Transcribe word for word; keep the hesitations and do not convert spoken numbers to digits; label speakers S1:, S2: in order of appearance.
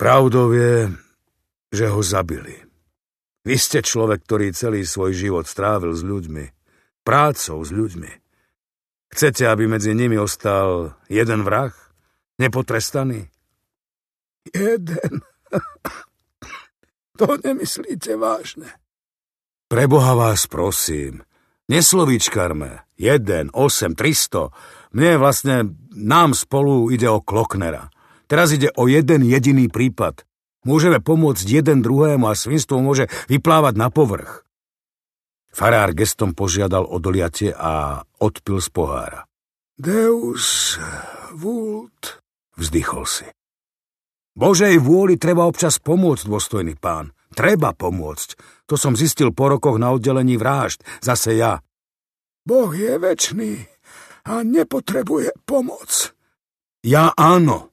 S1: Pravdou je, že ho zabili. Vy ste človek, ktorý celý svoj život strávil s ľuďmi, prácou s ľuďmi. Chcete, aby medzi nimi ostal jeden vrah, nepotrestaný?
S2: Jeden? To nemyslíte vážne?
S1: Preboha vás prosím, neslovíčkarme. Jeden, osem, tristo. Mne vlastne, nám spolu ide o Klocknera. Teraz ide o jeden jediný prípad. Môžeme pomôcť jeden druhému a svinstvo môže vyplávať na povrch. Farár gestom požiadal o doliatie a odpil z pohára.
S2: Deus vult,
S1: vzdychol si. Božej vôli treba občas pomôcť, dôstojný pán. Treba pomôcť. To som zistil po rokoch na oddelení vražd. Zase ja.
S2: Boh je večný a nepotrebuje pomoc.
S1: Ja áno.